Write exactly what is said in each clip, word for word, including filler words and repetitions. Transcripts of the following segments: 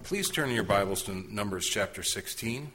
Please turn your Bibles to Numbers chapter sixteen.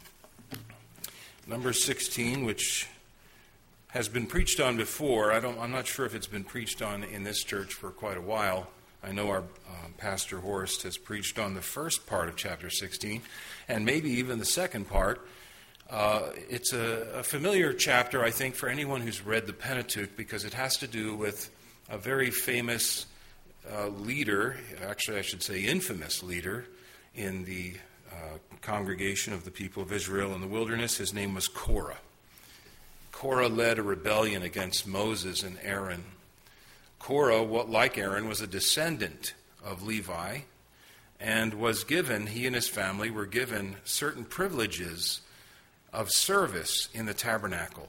Numbers sixteen, which has been preached on before. I don't, I'm not sure if it's been preached on in this church for quite a while. I know our uh, Pastor Horst has preached on the first part of chapter sixteen, and maybe even the second part. Uh, it's a, a familiar chapter, I think, for anyone who's read the Pentateuch, because it has to do with a very famous uh, leader, actually I should say infamous leader, in the uh, congregation of the people of Israel in the wilderness. His name was Korah. Korah led a rebellion against Moses and Aaron. Korah, what, like Aaron, was a descendant of Levi and was given, he and his family were given certain privileges of service in the tabernacle.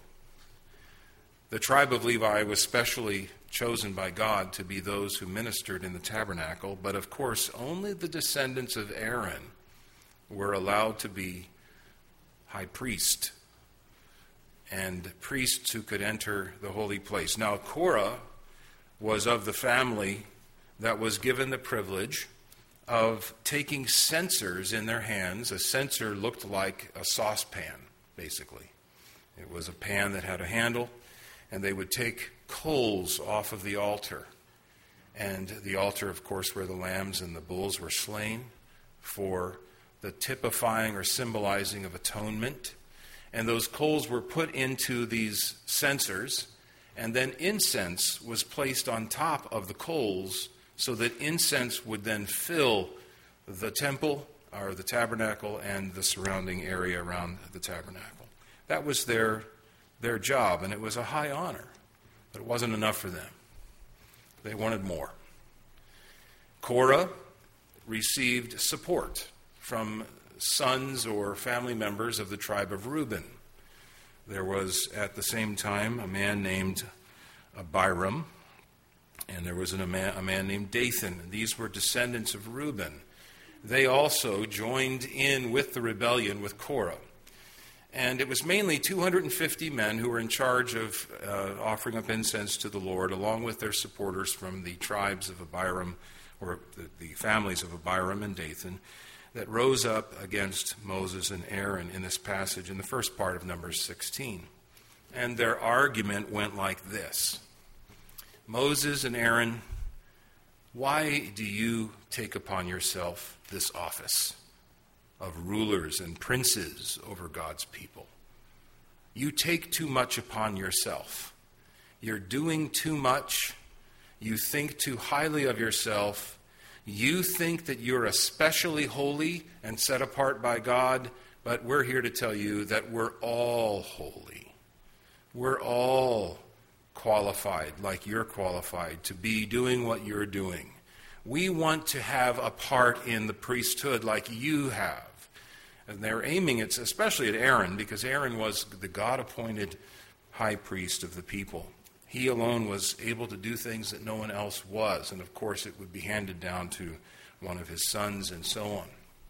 The tribe of Levi was specially chosen by God to be those who ministered in the tabernacle, but of course only the descendants of Aaron were allowed to be high priest and priests who could enter the holy place. Now Korah was of the family that was given the privilege of taking censers in their hands. A censer looked like a saucepan, basically. It was a pan that had a handle, and they would take coals off of the altar. And the altar, of course, where the lambs and the bulls were slain for the typifying or symbolizing of atonement. And those coals were put into these censers, and then incense was placed on top of the coals so that incense would then fill the temple or the tabernacle and the surrounding area around the tabernacle. That was their, their job, and it was a high honor. But it wasn't enough for them. They wanted more. Korah received support from sons or family members of the tribe of Reuben. There was at the same time a man named Abiram, and there was an, a, man, a man named Dathan. These were descendants of Reuben. They also joined in with the rebellion with Korah. And it was mainly two hundred fifty men who were in charge of uh, offering up incense to the Lord, along with their supporters from the tribes of Abiram, or the, the families of Abiram and Dathan, that rose up against Moses and Aaron in this passage in the first part of Numbers sixteen. And their argument went like this: Moses and Aaron, why do you take upon yourself this office of rulers and princes over God's people? You take too much upon yourself. You're doing too much. You think too highly of yourself. You think that you're especially holy and set apart by God, but we're here to tell you that we're all holy. We're all qualified, like you're qualified, to be doing what you're doing. We want to have a part in the priesthood like you have. And they're aiming it especially at Aaron, because Aaron was the God-appointed high priest of the people. He alone was able to do things that no one else was. And of course, it would be handed down to one of his sons and so on.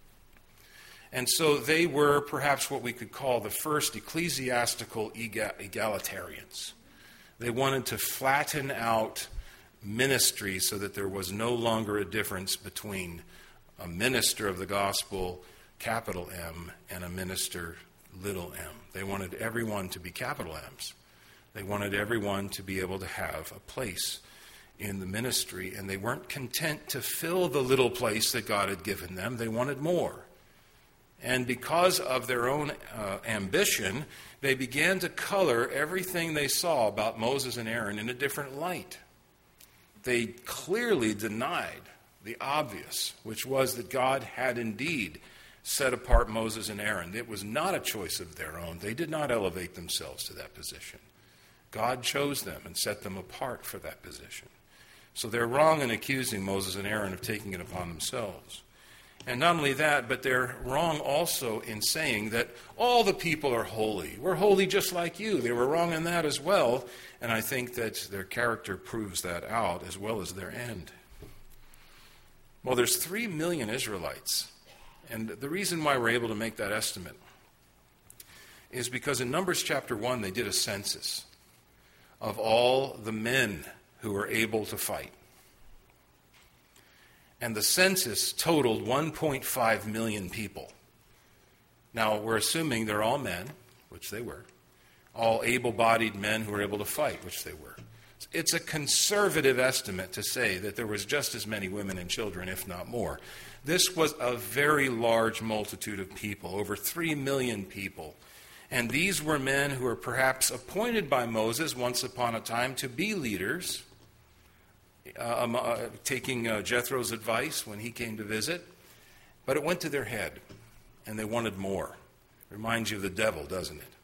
And so they were perhaps what we could call the first ecclesiastical egalitarians. They wanted to flatten out ministry so that there was no longer a difference between a minister of the gospel, capital M, and a minister, little m. They wanted everyone to be capital M's. They wanted everyone to be able to have a place in the ministry, and they weren't content to fill the little place that God had given them. They wanted more. And because of their own uh, ambition, they began to color everything they saw about Moses and Aaron in a different light. They clearly denied the obvious, which was that God had indeed set apart Moses and Aaron. It was not a choice of their own. They did not elevate themselves to that position. God chose them and set them apart for that position. So they're wrong in accusing Moses and Aaron of taking it upon themselves. And not only that, but they're wrong also in saying that all the people are holy. We're holy just like you. They were wrong in that as well. And I think that their character proves that out as well as their end. Well, there's three million Israelites. And the reason why we're able to make that estimate is because in Numbers chapter one, they did a census of all the men who were able to fight. and the census totaled one point five million people. Now, we're assuming they're all men, which they were, all able-bodied men who were able to fight, which they were. It's a conservative estimate to say that there was just as many women and children, if not more. This was a very large multitude of people, over three million people. And these were men who were perhaps appointed by Moses once upon a time to be leaders, uh, um, uh, taking uh, Jethro's advice when he came to visit. But it went to their head, and they wanted more. Reminds you of the devil, doesn't it?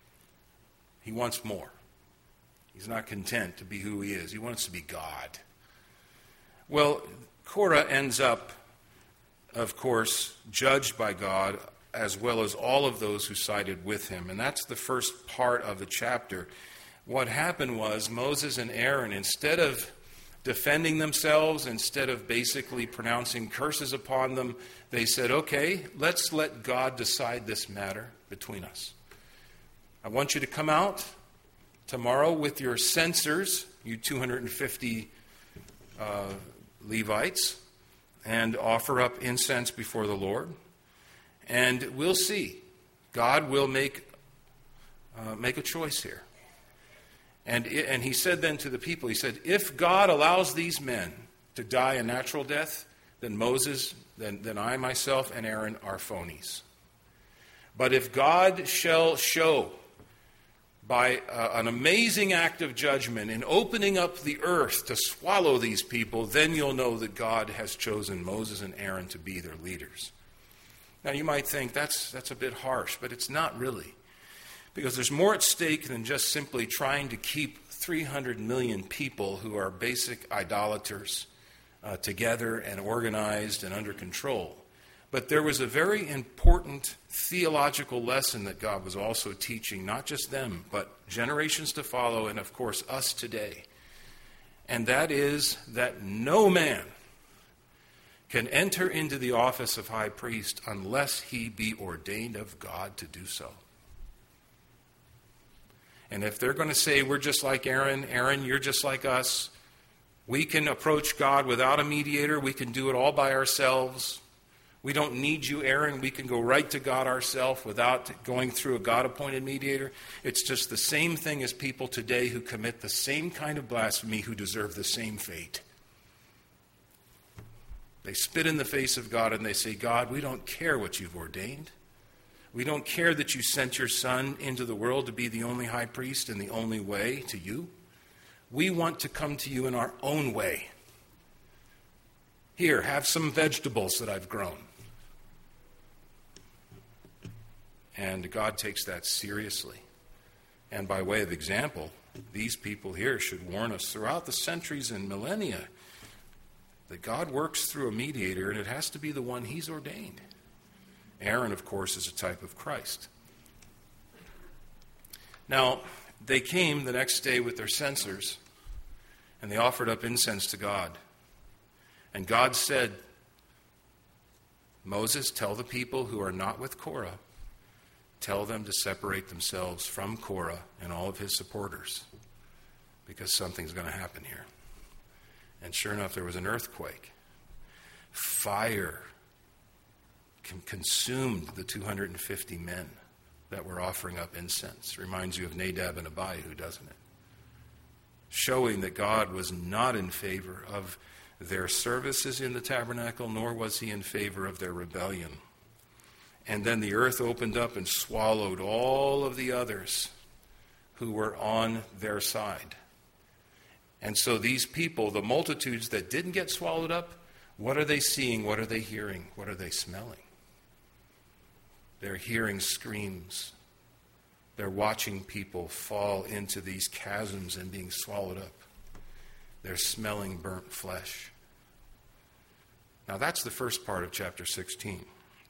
He wants more. He's not content to be who he is. He wants to be God. Well, Korah ends up, of course, judged by God, as well as all of those who sided with him. And that's the first part of the chapter. What happened was Moses and Aaron, instead of defending themselves, instead of basically pronouncing curses upon them, they said, okay, let's let God decide this matter between us. I want you to come out tomorrow with your censers, you two hundred fifty uh, Levites, and offer up incense before the Lord. And we'll see. God will make uh, make a choice here. And, it, and he said then to the people, he said, if God allows these men to die a natural death, then Moses, then, then I myself and Aaron are phonies. But if God shall show by uh, an amazing act of judgment in opening up the earth to swallow these people, then you'll know that God has chosen Moses and Aaron to be their leaders. Now, you might think that's that's a bit harsh, but it's not really. Because there's more at stake than just simply trying to keep three hundred million people who are basic idolaters uh, together and organized and under control. But there was a very important theological lesson that God was also teaching, not just them, but generations to follow, and of course us today. And that is that no man can enter into the office of high priest unless he be ordained of God to do so. And if they're going to say, we're just like Aaron, Aaron, you're just like us, we can approach God without a mediator, we can do it all by ourselves, we don't need you, Aaron, we can go right to God ourselves without going through a God-appointed mediator. It's just the same thing as people today who commit the same kind of blasphemy who deserve the same fate. They spit in the face of God and they say, God, we don't care what you've ordained. We don't care that you sent your Son into the world to be the only high priest and the only way to you. We want to come to you in our own way. Here, have some vegetables that I've grown. And God takes that seriously. And by way of example, these people here should warn us throughout the centuries and millennia that God works through a mediator, and it has to be the one he's ordained. Aaron, of course, is a type of Christ. Now, they came the next day with their censers, and they offered up incense to God. And God said, Moses, tell the people who are not with Korah, tell them to separate themselves from Korah and all of his supporters, because something's going to happen here. And sure enough, there was an earthquake. Fire consumed the two hundred fifty men that were offering up incense. Reminds you of Nadab and Abihu, doesn't it? Showing that God was not in favor of their services in the tabernacle, nor was he in favor of their rebellion. And then the earth opened up and swallowed all of the others who were on their side. And so these people, the multitudes that didn't get swallowed up, what are they seeing? What are they hearing? What are they smelling? They're hearing screams. They're watching people fall into these chasms and being swallowed up. They're smelling burnt flesh. Now that's the first part of chapter sixteen.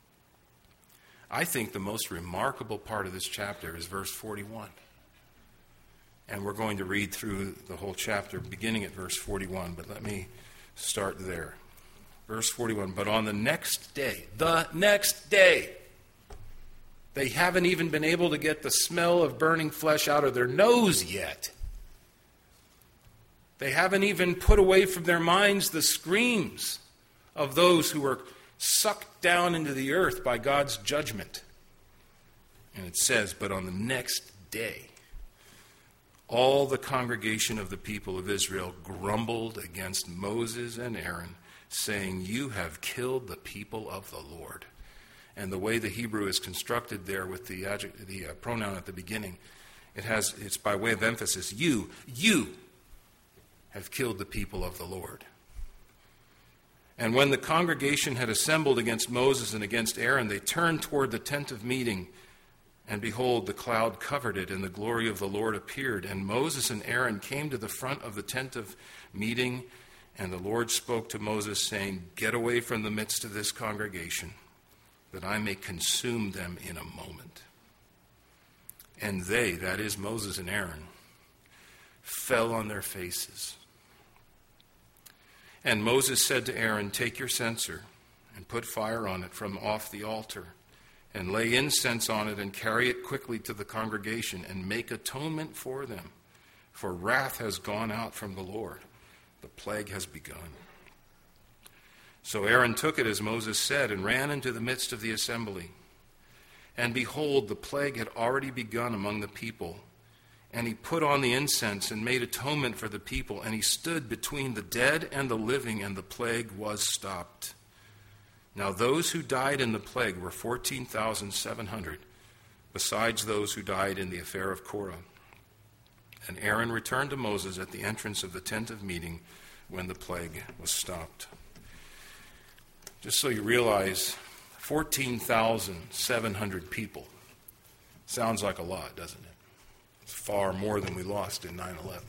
I think the most remarkable part of this chapter is verse forty-one. And we're going to read through the whole chapter beginning at verse forty-one, but let me start there. Verse forty-one, but on the next day, the next day, they haven't even been able to get the smell of burning flesh out of their nose yet. They haven't even put away from their minds the screams of those who were sucked down into the earth by God's judgment. And it says, but on the next day, all the congregation of the people of Israel grumbled against Moses and Aaron, saying, you have killed the people of the Lord. And the way the Hebrew is constructed there with the, adjective, the uh, pronoun at the beginning, it has, it's by way of emphasis. You, you have killed the people of the Lord. And when the congregation had assembled against Moses and against Aaron, they turned toward the tent of meeting. And behold, the cloud covered it, and the glory of the Lord appeared. And Moses and Aaron came to the front of the tent of meeting, and the Lord spoke to Moses, saying, get away from the midst of this congregation, that I may consume them in a moment. And they, that is Moses and Aaron, fell on their faces. And Moses said to Aaron, take your censer, and put fire on it from off the altar, and lay incense on it, and carry it quickly to the congregation, and make atonement for them. For wrath has gone out from the Lord. The plague has begun. So Aaron took it as Moses said, and ran into the midst of the assembly. And behold, the plague had already begun among the people. And he put on the incense, and made atonement for the people. And he stood between the dead and the living, and the plague was stopped. Now those who died in the plague were fourteen thousand seven hundred, besides those who died in the affair of Korah. And Aaron returned to Moses at the entrance of the tent of meeting when the plague was stopped. Just so you realize, fourteen thousand seven hundred people. Sounds like a lot, doesn't it? It's far more than we lost in nine eleven.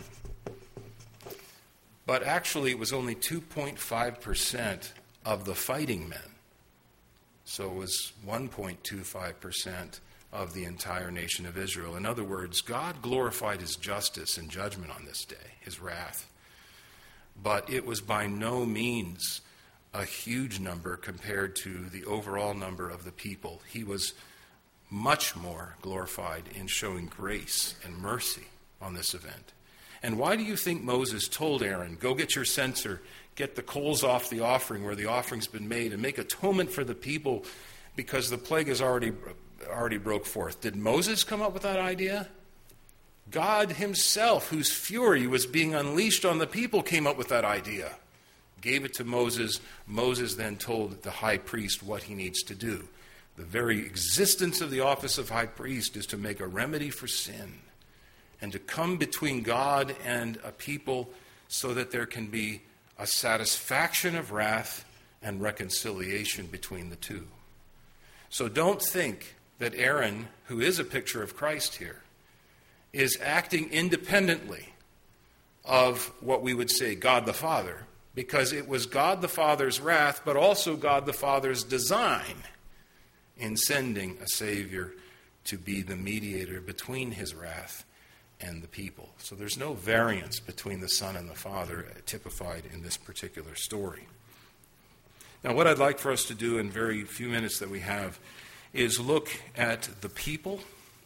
But actually, it was only two point five percent of the fighting men. So it was one point two five percent of the entire nation of Israel. In other words, God glorified his justice and judgment on this day, his wrath. But it was by no means a huge number compared to the overall number of the people. He was much more glorified in showing grace and mercy on this event. And why do you think Moses told Aaron, go get your censer, get the coals off the offering where the offering's been made, and make atonement for the people because the plague has already, already broke forth? Did Moses come up with that idea? God himself, whose fury was being unleashed on the people, came up with that idea. Gave it to Moses. Moses then told the high priest what he needs to do. The very existence of the office of high priest is to make a remedy for sin and to come between God and a people so that there can be a satisfaction of wrath and reconciliation between the two. So don't think that Aaron, who is a picture of Christ here, is acting independently of what we would say God the Father, because it was God the Father's wrath, but also God the Father's design in sending a Savior to be the mediator between his wrath and the people. So there's no variance between the Son and the Father typified in this particular story. Now, what I'd like for us to do in very few minutes that we have is look at the people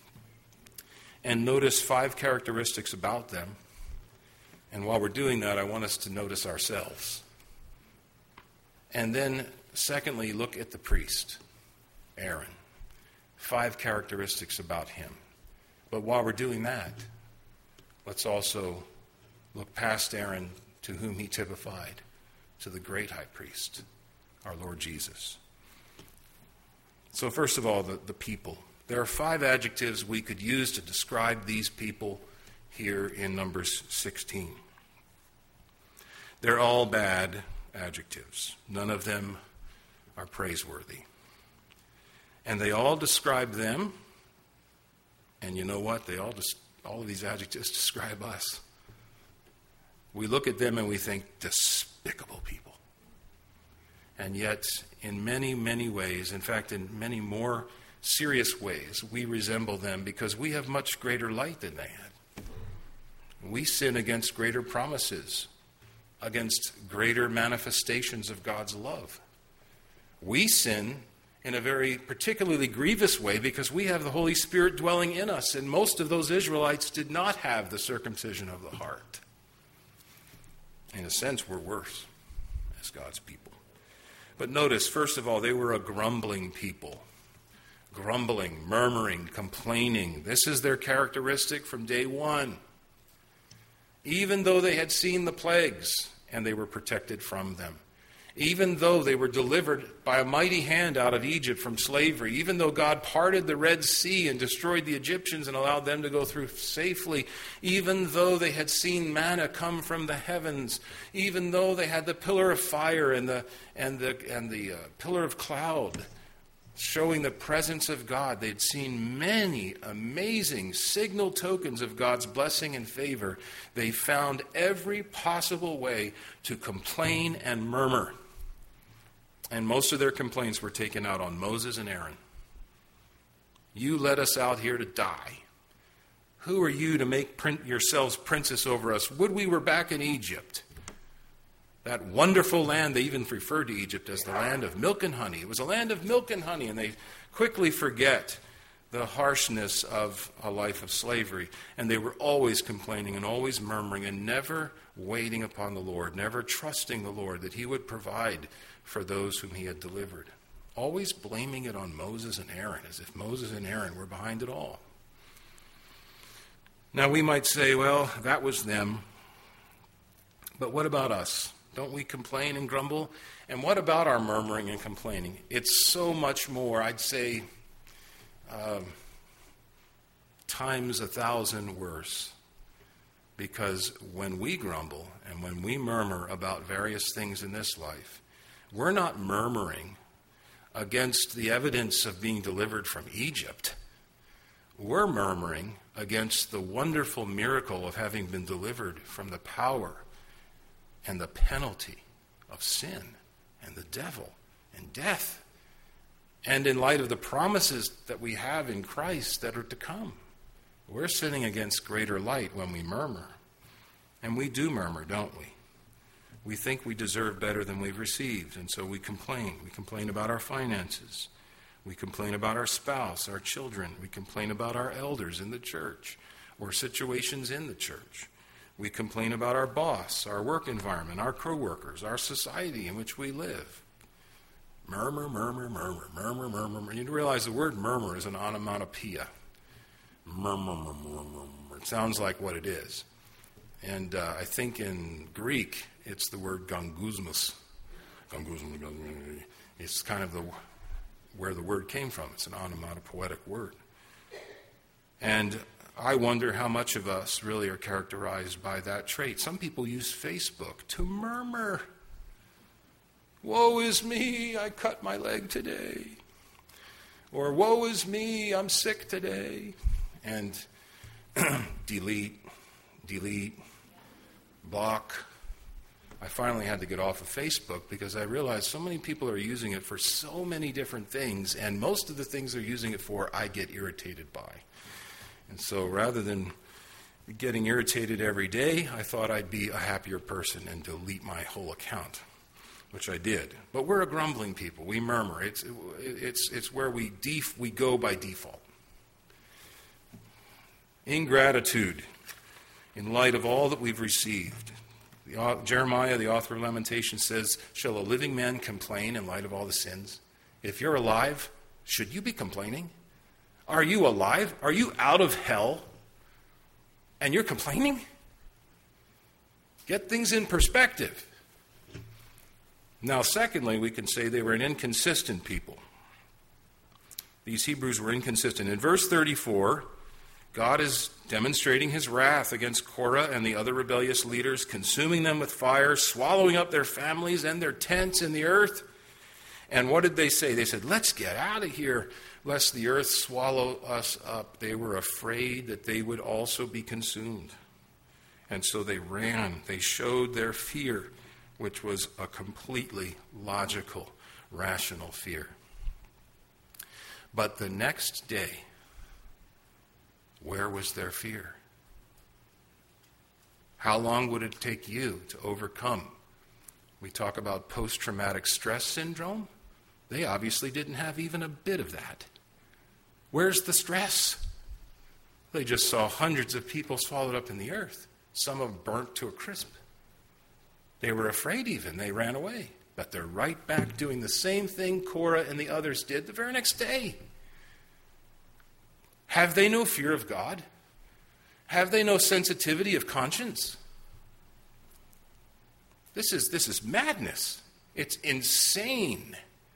and notice five characteristics about them. And while we're doing that, I want us to notice ourselves. And then, secondly, look at the priest, Aaron. Five characteristics about him. But while we're doing that, let's also look past Aaron, to whom he typified, to the great high priest, our Lord Jesus. So first of all, the, the people. There are five adjectives we could use to describe these people here in Numbers sixteen. They're all bad adjectives. None of them are praiseworthy. And they all describe them, and you know what? They all just all of these adjectives describe us. We look at them and we think, despicable people. And yet, in many, many ways, in fact, in many more serious ways, we resemble them because we have much greater light than they had. We sin against greater promises, against greater manifestations of God's love. We sin in a very particularly grievous way because we have the Holy Spirit dwelling in us, and most of those Israelites did not have the circumcision of the heart. In a sense, we're worse as God's people. But notice, first of all, they were a grumbling people. Grumbling, murmuring, complaining. This is their characteristic from day one. Even though they had seen the plagues and they were protected from them. Even though they were delivered by a mighty hand out of Egypt from slavery, even though God parted the Red Sea and destroyed the Egyptians and allowed them to go through safely, even though they had seen manna come from the heavens, even though they had the pillar of fire and the and the and the uh, pillar of cloud showing the presence of God, they'd seen many amazing signal tokens of God's blessing and favor. They found every possible way to complain and murmur. And most of their complaints were taken out on Moses and Aaron. You led us out here to die. Who are you to make print yourselves princess over us? Would we were back in Egypt. That wonderful land, they even referred to Egypt as the land of milk and honey. It was a land of milk and honey, and they quickly forget the harshness of a life of slavery. And they were always complaining and always murmuring and never waiting upon the Lord, never trusting the Lord that he would provide for those whom he had delivered. Always blaming it on Moses and Aaron, as if Moses and Aaron were behind it all. Now we might say, well, that was them. But what about us? Don't we complain and grumble? And what about our murmuring and complaining? It's so much more, I'd say, uh, times a thousand worse. Because when we grumble and when we murmur about various things in this life, we're not murmuring against the evidence of being delivered from Egypt. We're murmuring against the wonderful miracle of having been delivered from the power and the penalty of sin and the devil and death. And in light of the promises that we have in Christ that are to come. We're sinning against greater light when we murmur. And we do murmur, don't we? We think we deserve better than we've received, and so we complain. We complain about our finances. We complain about our spouse, our children. We complain about our elders in the church or situations in the church. We complain about our boss, our work environment, our co-workers, our society in which we live. Murmur, murmur, murmur, murmur, murmur, murmur. You realize the word murmur is an onomatopoeia. Murmur, murmur, murmur. It sounds like what it is. And uh, I think in Greek, it's the word gangusmus. Gangusmus. It's kind of the where the word came from. It's an onomatopoetic word. And I wonder how much of us really are characterized by that trait. Some people use Facebook to murmur. Woe is me, I cut my leg today. Or woe is me, I'm sick today. And delete, delete, block. I finally had to get off of Facebook because I realized so many people are using it for so many different things, and most of the things they're using it for, I get irritated by. And so rather than getting irritated every day, I thought I'd be a happier person and delete my whole account, which I did. But we're a grumbling people. We murmur. It's it's it's where we def, we go by default. Ingratitude in light of all that we've received. The, Jeremiah, the author of Lamentations, says, shall a living man complain in light of all the sins? If you're alive, should you be complaining? Are you alive? Are you out of hell? And you're complaining? Get things in perspective. Now, secondly, we can say they were an inconsistent people. These Hebrews were inconsistent. In verse thirty-four, God is demonstrating his wrath against Korah and the other rebellious leaders, consuming them with fire, swallowing up their families and their tents in the earth. And what did they say? They said, let's get out of here, lest the earth swallow us up. They were afraid that they would also be consumed. And so they ran. They showed their fear, which was a completely logical, rational fear. But the next day, where was their fear? How long would it take you to overcome? We talk about post-traumatic stress syndrome. They obviously didn't have even a bit of that. Where's the stress? They just saw hundreds of people swallowed up in the earth, some of them burnt to a crisp. They were afraid even. They ran away. But they're right back doing the same thing Korah and the others did the very next day. Have they no fear of God? Have they no sensitivity of conscience? This is, this is madness. It's insane.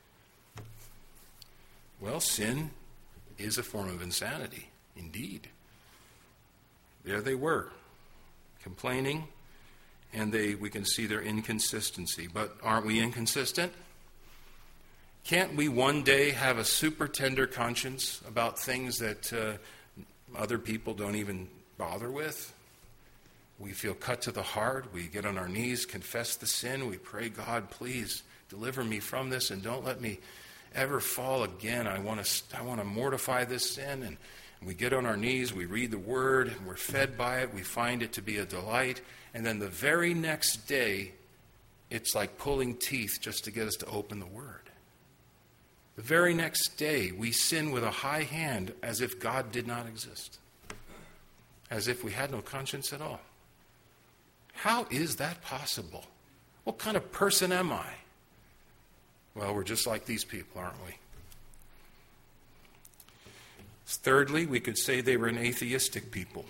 Well, sin is a form of insanity, indeed. There they were, complaining, and they we can see their inconsistency. But aren't we inconsistent? Can't we one day have a super tender conscience about things that uh, other people don't even bother with? We feel cut to the heart. We get on our knees, confess the sin. We pray, God, please deliver me from this and don't let me ever fall again. I want to I want to mortify this sin. And we get on our knees, we read the Word, and we're fed by it. We find it to be a delight. And then the very next day, it's like pulling teeth just to get us to open the Word. The very next day, we sin with a high hand as if God did not exist, as if we had no conscience at all. How is that possible? What kind of person am I? Well, we're just like these people, aren't we? Thirdly, we could say they were an atheistic people.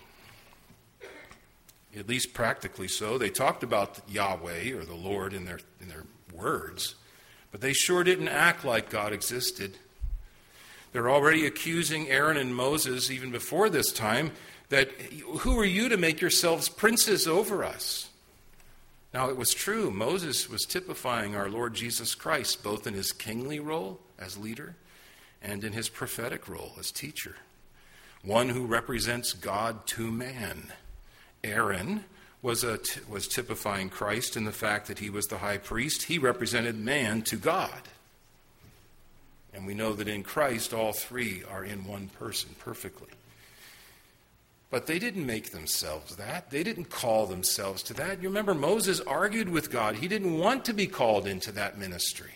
At least practically so. They talked about Yahweh or the Lord in their in their words, but they sure didn't act like God existed. They're already accusing Aaron and Moses, even before this time, that who are you to make yourselves princes over us? Now, it was true. Moses was typifying our Lord Jesus Christ, both in his kingly role as leader and in his prophetic role as teacher. One who represents God to man. Aaron was, a, was typifying Christ in the fact that he was the high priest. He represented man to God. And we know that in Christ, all three are in one person perfectly. But they didn't make themselves that. They didn't call themselves to that. You remember Moses argued with God. He didn't want to be called into that ministry.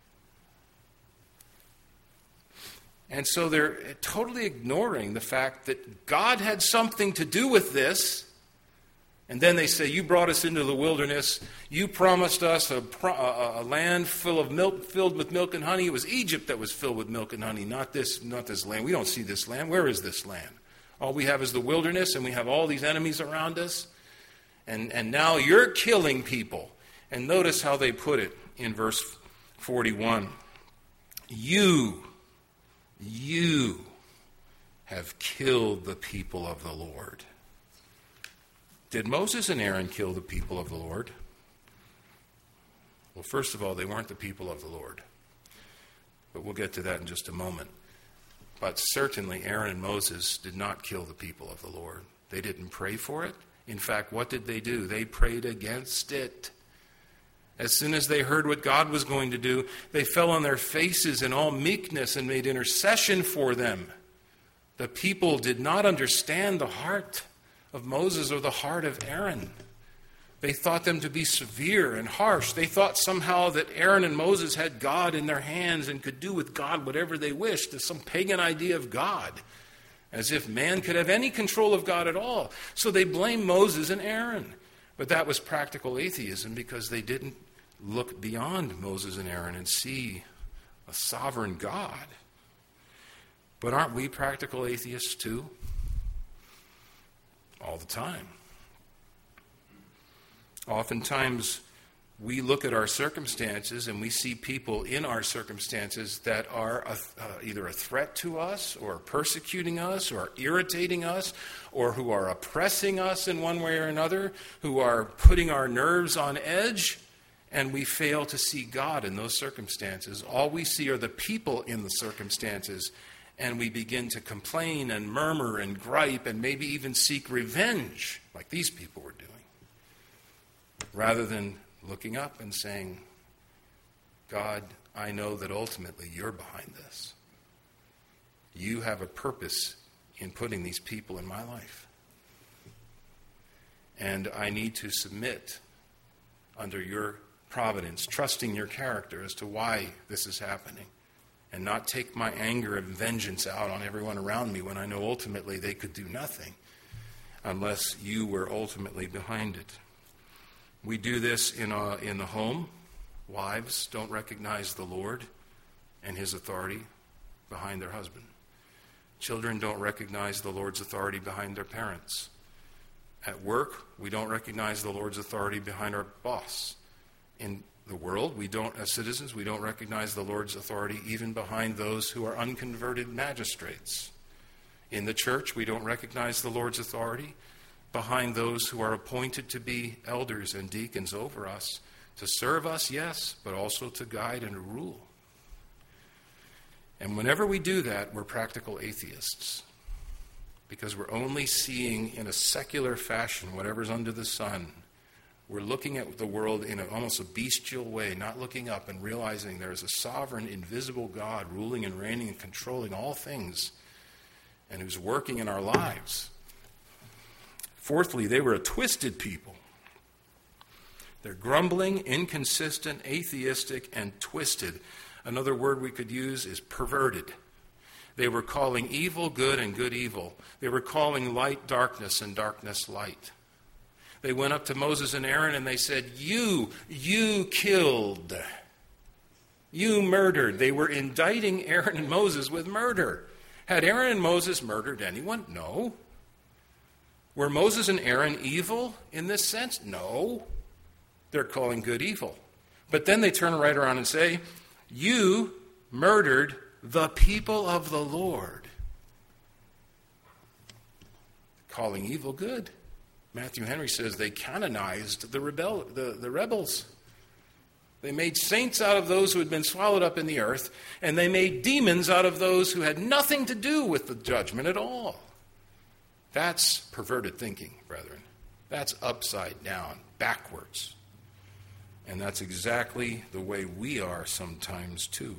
And so they're totally ignoring the fact that God had something to do with this. And then they say, you brought us into the wilderness. You promised us a, a, a land full of milk, filled with milk and honey. It was Egypt that was filled with milk and honey, not this, not this land. We don't see this land. Where is this land? All we have is the wilderness, and we have all these enemies around us. And, and now you're killing people. And notice how they put it in verse forty-one. You, you have killed the people of the Lord. Did Moses and Aaron kill the people of the Lord? Well, first of all, they weren't the people of the Lord. But we'll get to that in just a moment. But certainly Aaron and Moses did not kill the people of the Lord. They didn't pray for it. In fact, what did they do? They prayed against it. As soon as they heard what God was going to do, they fell on their faces in all meekness and made intercession for them. The people did not understand the heart of Moses or the heart of Aaron. They thought them to be severe and harsh. They thought somehow that Aaron and Moses had God in their hands and could do with God whatever they wished. There's some pagan idea of God, as if man could have any control of God at all. So they blamed Moses and Aaron. But that was practical atheism because they didn't look beyond Moses and Aaron and see a sovereign God. But aren't we practical atheists too? All the time. Oftentimes, we look at our circumstances and we see people in our circumstances that are a, uh, either a threat to us or persecuting us or irritating us or who are oppressing us in one way or another, who are putting our nerves on edge, and we fail to see God in those circumstances. All we see are the people in the circumstances, and we begin to complain and murmur and gripe and maybe even seek revenge like these people were doing, rather than looking up and saying, God, I know that ultimately you're behind this. You have a purpose in putting these people in my life. And I need to submit under your providence, trusting your character as to why this is happening, and not take my anger and vengeance out on everyone around me when I know ultimately they could do nothing unless you were ultimately behind it. We do this in, a, in the home. Wives don't recognize the Lord and his authority behind their husband. Children don't recognize the Lord's authority behind their parents. At work, we don't recognize the Lord's authority behind our boss. In the world, we don't, as citizens, we don't recognize the Lord's authority even behind those who are unconverted magistrates. In the church, we don't recognize the Lord's authority behind those who are appointed to be elders and deacons over us, to serve us, yes, but also to guide and to rule. And whenever we do that, we're practical atheists, because we're only seeing in a secular fashion whatever's under the sun. We're looking at the world in a, almost a bestial way, not looking up and realizing there is a sovereign, invisible God ruling and reigning and controlling all things, and who's working in our lives. Fourthly, they were a twisted people. They're grumbling, inconsistent, atheistic, and twisted. Another word we could use is perverted. They were calling evil good and good evil. They were calling light darkness and darkness light. They went up to Moses and Aaron and they said, you, you killed. You murdered. They were indicting Aaron and Moses with murder. Had Aaron and Moses murdered anyone? No. Were Moses and Aaron evil in this sense? No. They're calling good evil. But then they turn right around and say, you murdered the people of the Lord. Calling evil good. Matthew Henry says they canonized the, rebel, the, the rebels. They made saints out of those who had been swallowed up in the earth, and they made demons out of those who had nothing to do with the judgment at all. That's perverted thinking, brethren. That's upside down, backwards. And that's exactly the way we are sometimes too.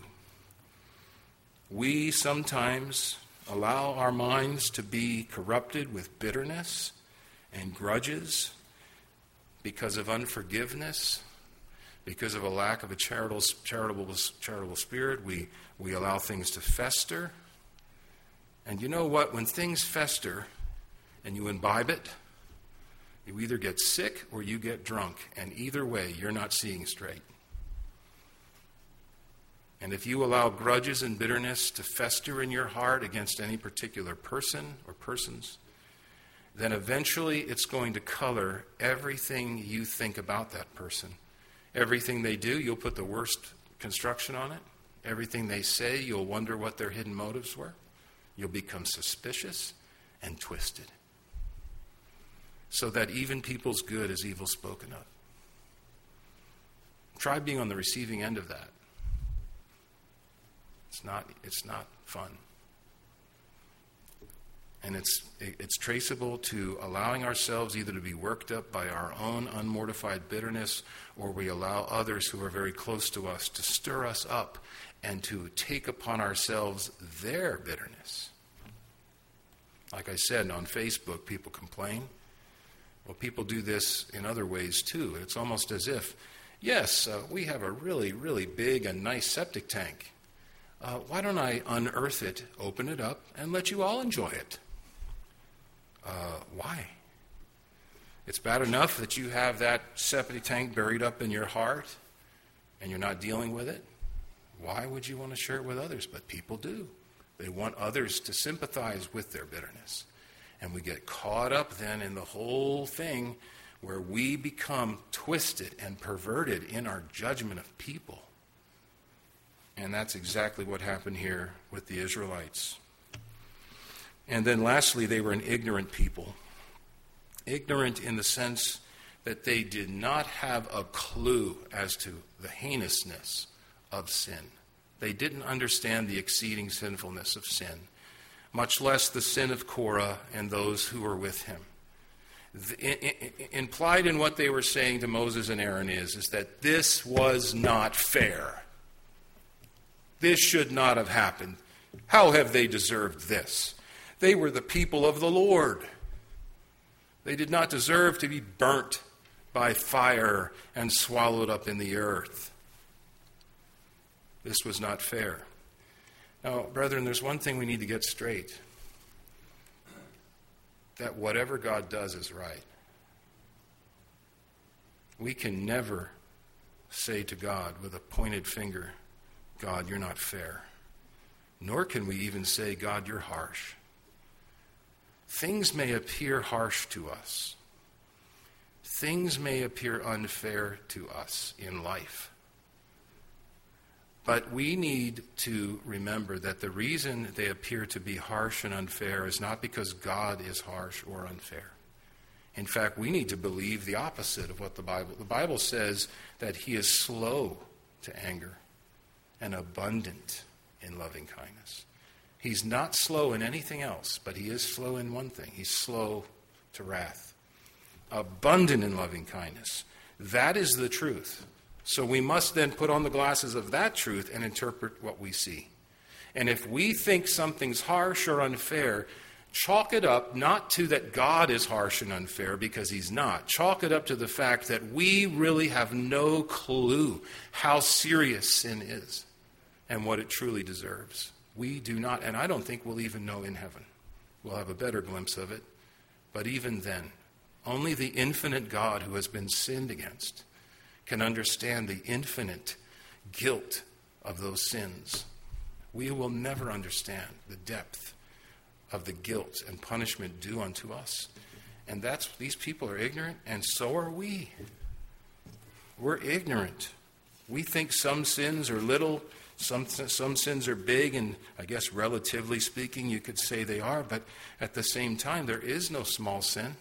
We sometimes allow our minds to be corrupted with bitterness and grudges because of unforgiveness, because of a lack of a charitable, charitable, charitable spirit. We, we allow things to fester. And you know what? When things fester and you imbibe it, you either get sick or you get drunk, and either way, you're not seeing straight. And if you allow grudges and bitterness to fester in your heart against any particular person or persons, then eventually it's going to color everything you think about that person. Everything they do, you'll put the worst construction on it. Everything they say, you'll wonder what their hidden motives were. You'll become suspicious and twisted, so that even people's good is evil spoken of. Try being on the receiving end of that. It's not, it's not fun. And it's, it's traceable to allowing ourselves either to be worked up by our own unmortified bitterness, or we allow others who are very close to us to stir us up and to take upon ourselves their bitterness. Like I said, on Facebook, people complain. Well, people do this in other ways too. It's almost as if, yes, uh, we have a really, really big and nice septic tank. Uh, why don't I unearth it, open it up, and let you all enjoy it? Uh, why? It's bad enough that you have that septic tank buried up in your heart and you're not dealing with it. Why would you want to share it with others? But people do. They want others to sympathize with their bitterness. And we get caught up then in the whole thing where we become twisted and perverted in our judgment of people. And that's exactly what happened here with the Israelites. And then lastly, they were an ignorant people. Ignorant in the sense that they did not have a clue as to the heinousness of sin. They didn't understand the exceeding sinfulness of sin, much less the sin of Korah and those who were with him. The, implied in what they were saying to Moses and Aaron is, is that this was not fair. This should not have happened. How have they deserved this? They were the people of the Lord. They did not deserve to be burnt by fire and swallowed up in the earth. This was not fair. Now, brethren, there's one thing we need to get straight. That whatever God does is right. We can never say to God with a pointed finger, God, you're not fair. Nor can we even say, God, you're harsh. Things may appear harsh to us. Things may appear unfair to us in life. But we need to remember that the reason they appear to be harsh and unfair is not because God is harsh or unfair. In fact, we need to believe the opposite of what the Bible... The Bible says that he is slow to anger and abundant in loving kindness. He's not slow in anything else, but he is slow in one thing. He's slow to wrath. Abundant in loving kindness. That is the truth. So we must then put on the glasses of that truth and interpret what we see. And if we think something's harsh or unfair, chalk it up not to that God is harsh and unfair, because he's not. Chalk it up to the fact that we really have no clue how serious sin is and what it truly deserves. We do not, and I don't think we'll even know in heaven. We'll have a better glimpse of it. But even then, only the infinite God who has been sinned against can understand the infinite guilt of those sins. We will never understand the depth of the guilt and punishment due unto us. And that's, these people are ignorant, and so are we. We're ignorant. We think some sins are little, some, some sins are big, and I guess relatively speaking you could say they are, but at the same time there is no small sin.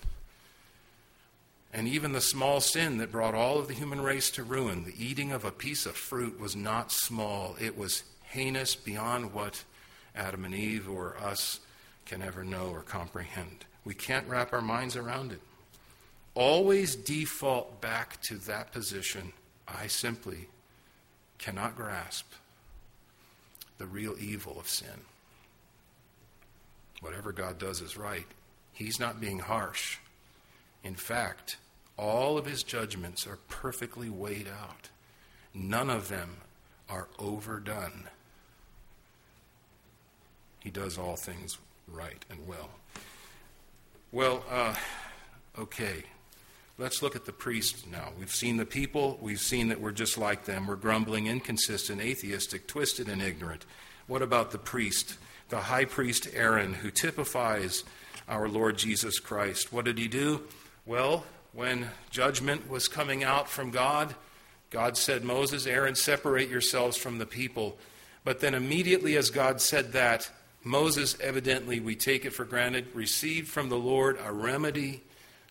And even the small sin that brought all of the human race to ruin, the eating of a piece of fruit, was not small. It was heinous beyond what Adam and Eve or us can ever know or comprehend. We can't wrap our minds around it. Always default back to that position. I simply cannot grasp the real evil of sin. Whatever God does is right. He's not being harsh. In fact, all of his judgments are perfectly weighed out. None of them are overdone. He does all things right and well. Well, uh, okay. Let's look at the priests now. We've seen the people. We've seen that we're just like them. We're grumbling, inconsistent, atheistic, twisted, and ignorant. What about the priest, the high priest Aaron, who typifies our Lord Jesus Christ? What did he do? Well, when judgment was coming out from God, God said, Moses, Aaron, separate yourselves from the people. But then immediately as God said that, Moses, evidently, we take it for granted, received from the Lord a remedy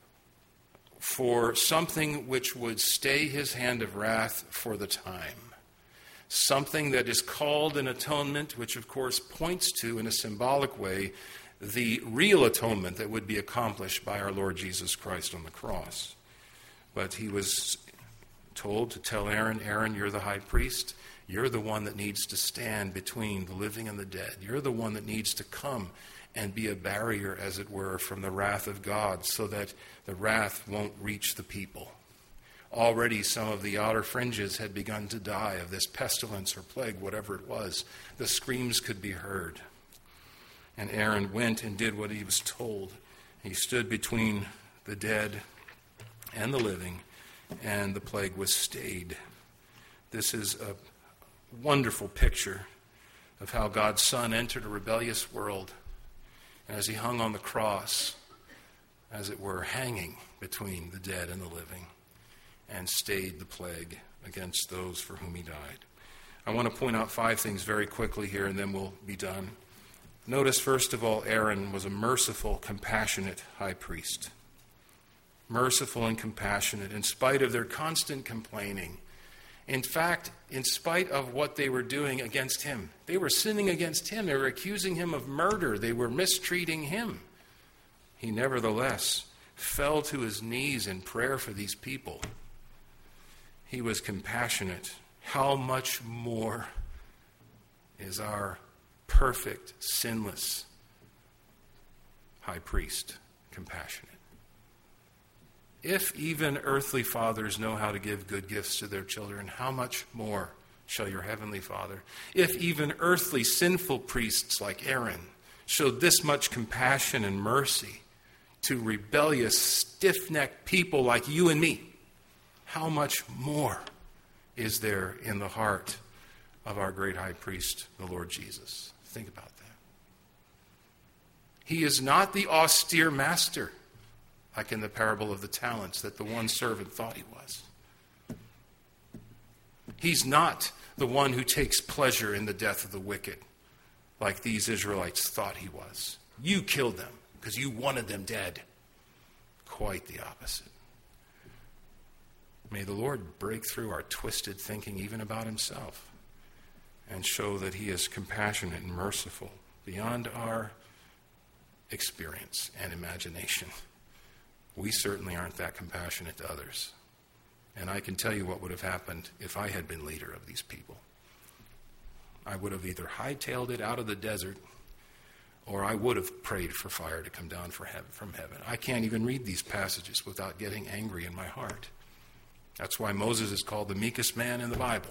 for something which would stay his hand of wrath for the time. Something that is called an atonement, which of course points to, in a symbolic way, the real atonement that would be accomplished by our Lord Jesus Christ on the cross. But he was told to tell Aaron, Aaron, you're the high priest. You're the one that needs to stand between the living and the dead. You're the one that needs to come and be a barrier, as it were, from the wrath of God, so that the wrath won't reach the people. Already some of the outer fringes had begun to die of this pestilence or plague, whatever it was. The screams could be heard. And Aaron went and did what he was told. He stood between the dead and the living, and the plague was stayed. This is a wonderful picture of how God's Son entered a rebellious world, and as he hung on the cross, as it were, hanging between the dead and the living, and stayed the plague against those for whom he died. I want to point out five things very quickly here, and then we'll be done. Notice, first of all, Aaron was a merciful, compassionate high priest. Merciful and compassionate, in spite of their constant complaining. In fact, in spite of what they were doing against him. They were sinning against him. They were accusing him of murder. They were mistreating him. He nevertheless fell to his knees in prayer for these people. He was compassionate. How much more is our perfect, sinless high priest compassionate? If even earthly fathers know how to give good gifts to their children, how much more shall your heavenly Father? If even earthly sinful priests like Aaron showed this much compassion and mercy to rebellious, stiff-necked people like you and me, how much more is there in the heart of our great high priest, the Lord Jesus? Think about that. He is not the austere master, like in the parable of the talents that the one servant thought he was. He's not the one who takes pleasure in the death of the wicked, like these Israelites thought he was. You killed them because you wanted them dead. Quite the opposite. May the Lord break through our twisted thinking even about himself and show that he is compassionate and merciful beyond our experience and imagination. We certainly aren't that compassionate to others. And I can tell you what would have happened if I had been leader of these people. I would have either hightailed it out of the desert, or I would have prayed for fire to come down from heaven. I can't even read these passages without getting angry in my heart. That's why Moses is called the meekest man in the Bible.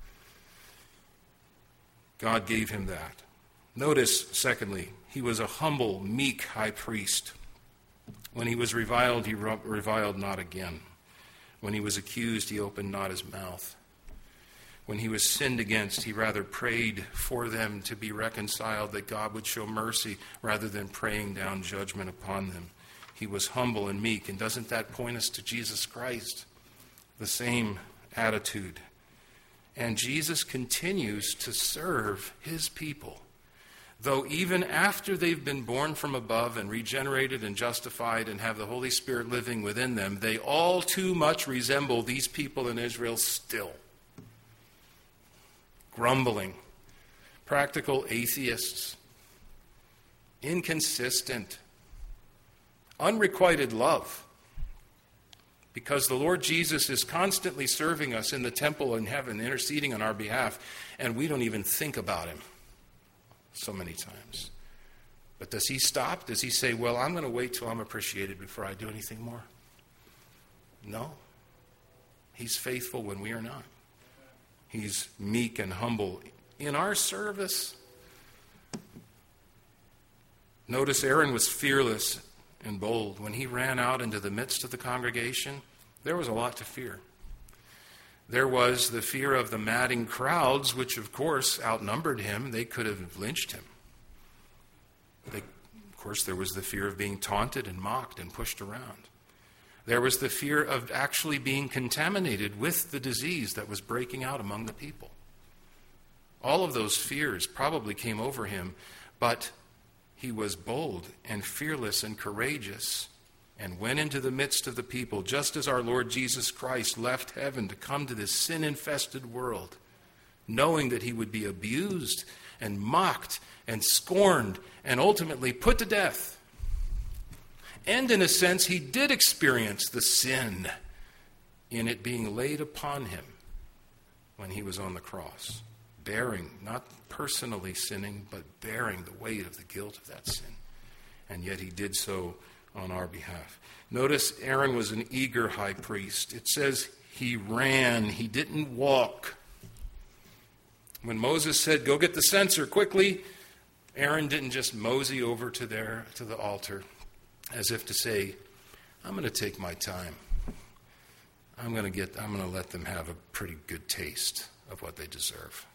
God gave him that. Notice, secondly, he was a humble, meek high priest. When he was reviled, he reviled not again. When he was accused, he opened not his mouth. When he was sinned against, he rather prayed for them to be reconciled, that God would show mercy, rather than praying down judgment upon them. He was humble and meek, and doesn't that point us to Jesus Christ? The same attitude. And Jesus continues to serve his people. Though even after they've been born from above and regenerated and justified and have the Holy Spirit living within them, they all too much resemble these people in Israel still. Grumbling, practical atheists, inconsistent, unrequited love. Because the Lord Jesus is constantly serving us in the temple in heaven, interceding on our behalf, and we don't even think about him so many times. But does he stop? Does he say, well, I'm going to wait till I'm appreciated before I do anything more? No. He's faithful when we are not. He's meek and humble in our service. Notice Aaron was fearless and bold. When he ran out into the midst of the congregation, there was a lot to fear. There was the fear of the madding crowds, which of course outnumbered him. They could have lynched him. They, of course, there was the fear of being taunted and mocked and pushed around. There was the fear of actually being contaminated with the disease that was breaking out among the people. All of those fears probably came over him, but he was bold and fearless and courageous and went into the midst of the people, just as our Lord Jesus Christ left heaven to come to this sin-infested world, knowing that he would be abused and mocked and scorned and ultimately put to death. And in a sense, he did experience the sin in it being laid upon him when he was on the cross, bearing, not personally sinning, but bearing the weight of the guilt of that sin. And yet he did so on our behalf. Notice Aaron was an eager high priest. It says he ran, he didn't walk. When Moses said, go get the censer quickly, Aaron didn't just mosey over to their to the altar as if to say, I'm going to take my time. I'm going to get I'm going to let them have a pretty good taste of what they deserve.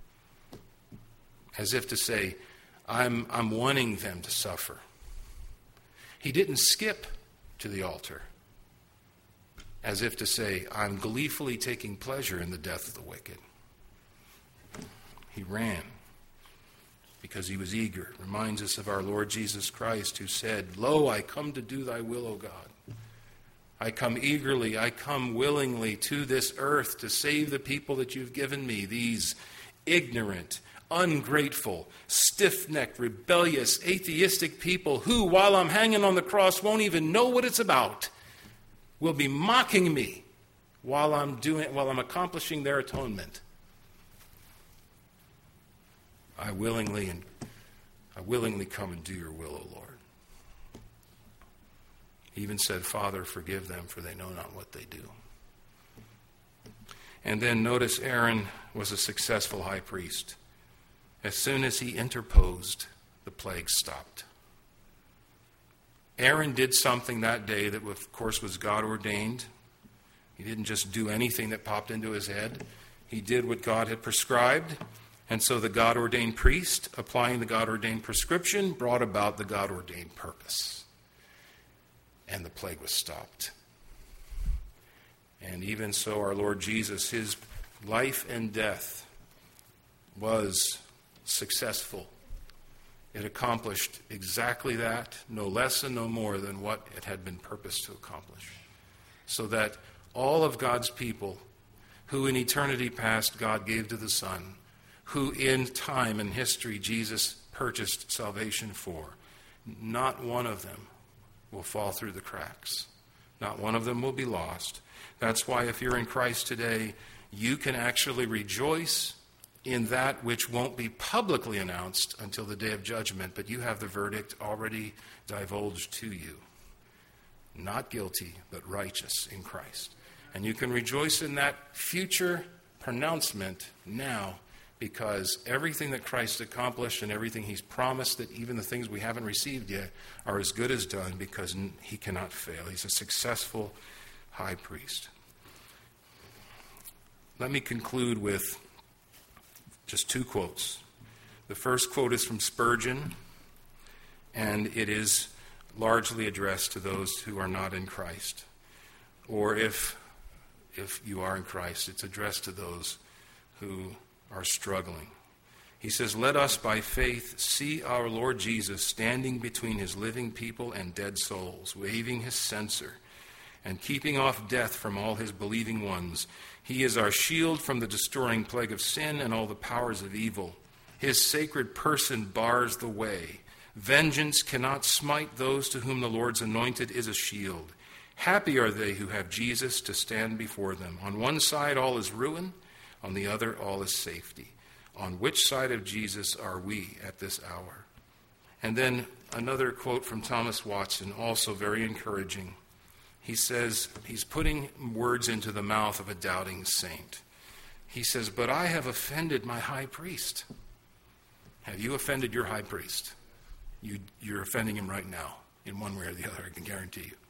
As if to say, I'm I'm wanting them to suffer. He didn't skip to the altar, as if to say, I'm gleefully taking pleasure in the death of the wicked. He ran because he was eager. It reminds us of our Lord Jesus Christ, who said, Lo, I come to do thy will, O God. I come eagerly, I come willingly to this earth to save the people that you've given me, these ignorant, ungrateful, stiff-necked, rebellious, atheistic people who, while I'm hanging on the cross, won't even know what it's about, will be mocking me while I'm doing, while I'm accomplishing their atonement. I willingly and I willingly come and do your will, O Lord. He even said, Father, forgive them, for they know not what they do. And then notice Aaron was a successful high priest. As soon as he interposed, the plague stopped. Aaron did something that day that, of course, was God ordained. He didn't just do anything that popped into his head. He did what God had prescribed. And so the God-ordained priest, applying the God-ordained prescription, brought about the God-ordained purpose. And the plague was stopped. And even so, our Lord Jesus, his life and death was successful. It accomplished exactly that, no less and no more than what it had been purposed to accomplish. So that all of God's people, who in eternity past God gave to the Son, who in time and history Jesus purchased salvation for, not one of them will fall through the cracks. Not one of them will be lost. That's why if you're in Christ today, you can actually rejoice in that which won't be publicly announced until the day of judgment, but you have the verdict already divulged to you. Not guilty, but righteous in Christ. And you can rejoice in that future pronouncement now, because everything that Christ accomplished and everything he's promised, that even the things we haven't received yet, are as good as done, because he cannot fail. He's a successful high priest. Let me conclude with just two quotes. The first quote is from Spurgeon, and it is largely addressed to those who are not in Christ. Or if, if you are in Christ, it's addressed to those who are struggling. He says, "Let us by faith see our Lord Jesus standing between his living people and dead souls, waving his censer and keeping off death from all his believing ones. He is our shield from the destroying plague of sin and all the powers of evil. His sacred person bars the way. Vengeance cannot smite those to whom the Lord's anointed is a shield. Happy are they who have Jesus to stand before them. On one side all is ruin, on the other all is safety. On which side of Jesus are we at this hour?" And then another quote from Thomas Watson, also very encouraging. He says, he's putting words into the mouth of a doubting saint. He says, "But I have offended my high priest." Have you offended your high priest? You, you're offending him right now, in one way or the other, I can guarantee you.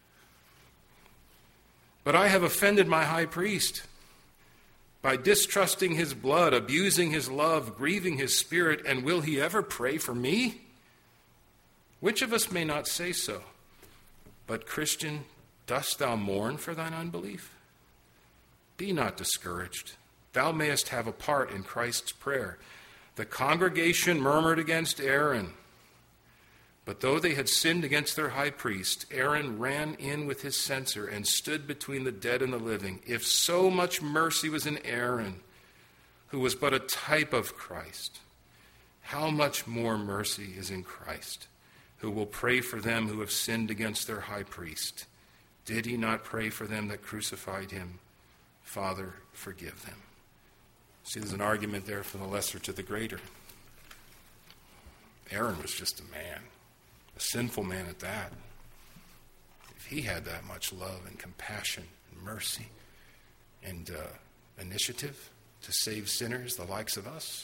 "But I have offended my high priest by distrusting his blood, abusing his love, grieving his spirit, and will he ever pray for me? Which of us may not say so? But Christian, dost thou mourn for thine unbelief? Be not discouraged. Thou mayest have a part in Christ's prayer. The congregation murmured against Aaron, but though they had sinned against their high priest, Aaron ran in with his censer and stood between the dead and the living. If so much mercy was in Aaron, who was but a type of Christ, how much more mercy is in Christ, who will pray for them who have sinned against their high priest? Did he not pray for them that crucified him? Father, forgive them." See, there's an argument there from the lesser to the greater. Aaron was just a man. A sinful man at that. If he had that much love and compassion and mercy and uh, initiative to save sinners, the likes of us,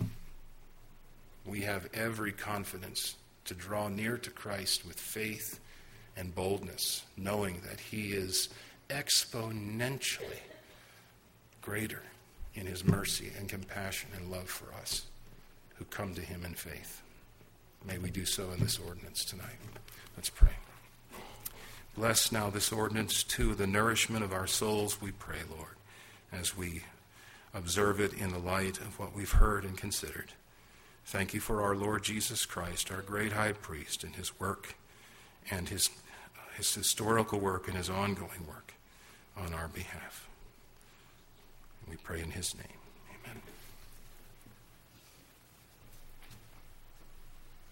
we have every confidence to draw near to Christ with faith and boldness, knowing that he is exponentially greater in his mercy and compassion and love for us who come to him in faith. May we do so in this ordinance tonight. Let's pray. Bless now this ordinance to the nourishment of our souls, we pray, Lord, as we observe it in the light of what we've heard and considered. Thank you for our Lord Jesus Christ, our great high priest, and his work and his, his historical work and his ongoing work on our behalf. We pray in his name. Amen.